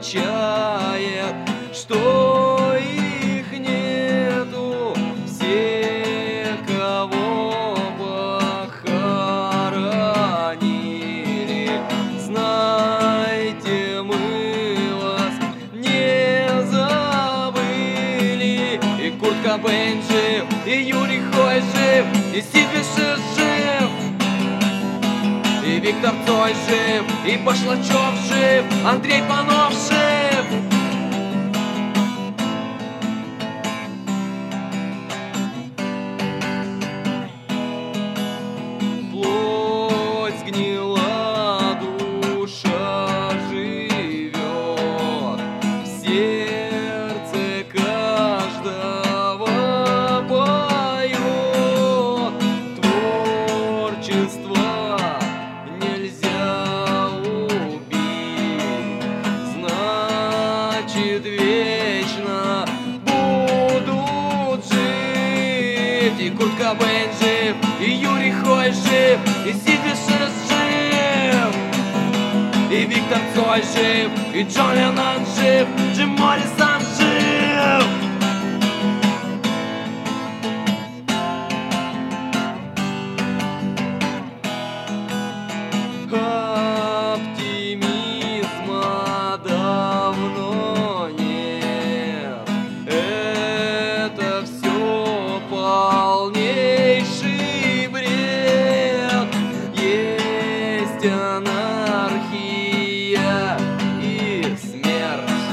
замечает, что их нету, все, кого похоронили. Знайте, мы вас не забыли. И Курт Кобейн жив, и Юрий Хой жив, и Сид Вишер жив, и Виктор Цой жив, и Башлачев жив, Андрей Панов жив. Плоть сгнила, душа живет, в сердце каждого поет. Творчество нельзя убить, значит, вечно будут жить. И Курт Кобейн жив, и Юрий Хой жив, и Сид Вишер жив, и Виктор Цой жив, и Джон Леннон жив, Джим Моррисон жив. Оптимизма давно нет, это все полнейший бред. Есть анархия и смерть.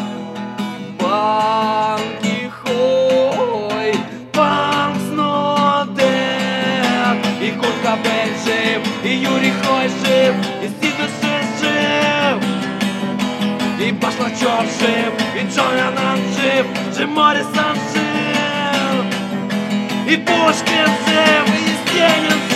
Банки Хой, Punk's not dead. И Курт Кобейн жив, и Юрий Хой жив, и Сид Вишер жив, и Башлачев жив, и Джон Леннон жив, Джим Моррисон жив, и Пушкин жив, и Есенин